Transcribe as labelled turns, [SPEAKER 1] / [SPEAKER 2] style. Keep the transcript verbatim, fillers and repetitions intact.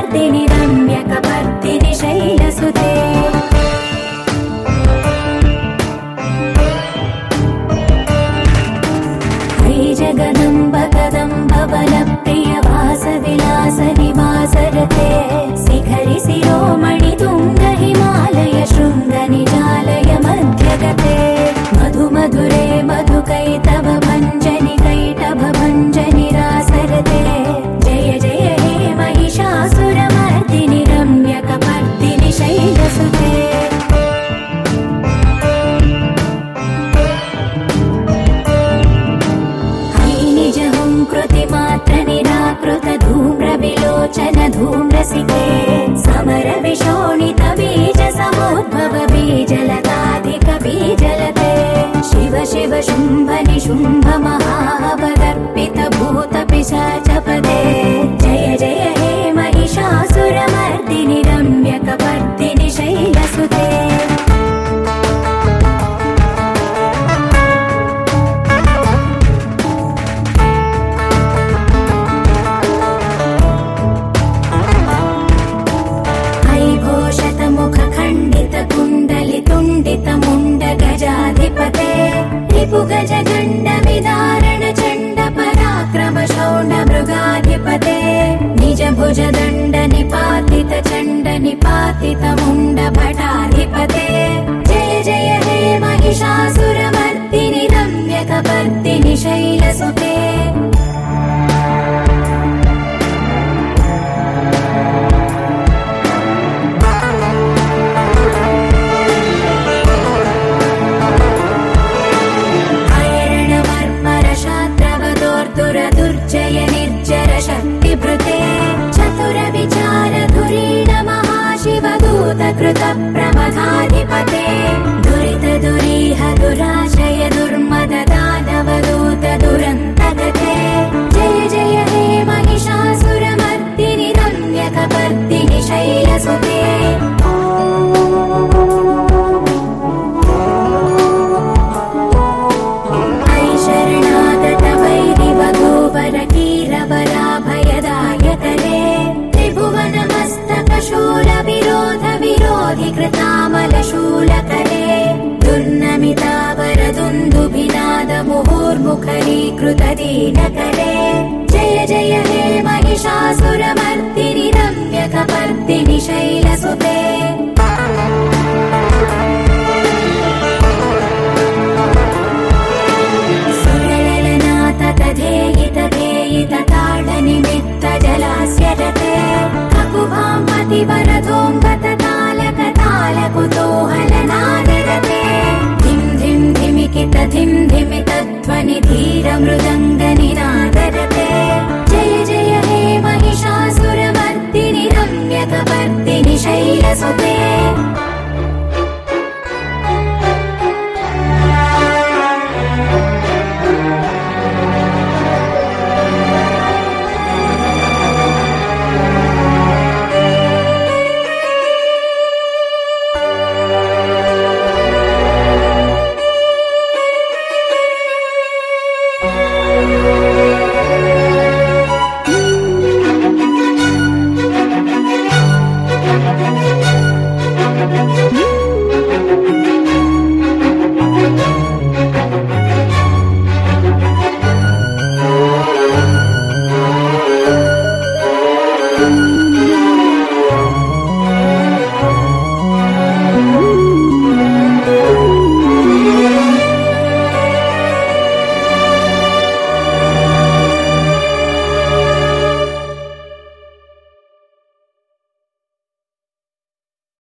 [SPEAKER 1] मर्दिनि रम्यकपर्दिनि शैलसुते जगदम्ब कदम्ब वनप्रिय वासविलास निवासरते शिखरि शिरोमणि तुङ्ग हिमालय शृङ्ग निजालय मध्यगते मधु मधुरे मधुकैटभ भञ्जनि कैटभ भञ्जनि रासरते जय जय हे महिषासुरमर्दिनि रम्यकपर्दिनि शैलसुते कृतिमात्र निराकृत धूम्र विलोचन धूम्रसिते समर विशोणित बीज समुद्भव बीजलताधिक बीजलते शिव शिव शुम्भ निशुम्भ महावदर्पित भूत पिशाचपदे जय जय हे महिषासुरमर्दिनि रम्यकपर्दिनि शैलसुते मुण्ड गजाधिपते रिपु गज गण्ड विदारण चण्ड पराक्रम शौण्ड मृगाधिपते निज भुज दण्ड निपातित चण्ड निपातित मुण्ड भटाधिपते जय जय हे महिषासुरमर्दिनि रम्यकपर्दिनि शैलसुते दुर्जय निर्जर शक्तिभृते चतुर विचार धुरीण महाशिवदूत कृत प्रमथाधिपते दुरित दुरीह दुराशय दुर्मद दानवदूत दुरन्तगते जय जय हे महिषासुरमर्दिनि रम्यकपर्दिनि शैलसुते कीरवराभयदायकरे त्रिभुवनमस्तकशूल विरोध विरोधि कृतामलशूलकरे दुर्नमितावरदुन्दुभिनाद मुहुर्मुखरीकृत दीनकरे जय जय हे महिषासुरमर्दिनि रम्यकपर्दिनि शैलसुते तथेयित धेयित ताडनिमित्त जलास्य रते ककुभां मतिवर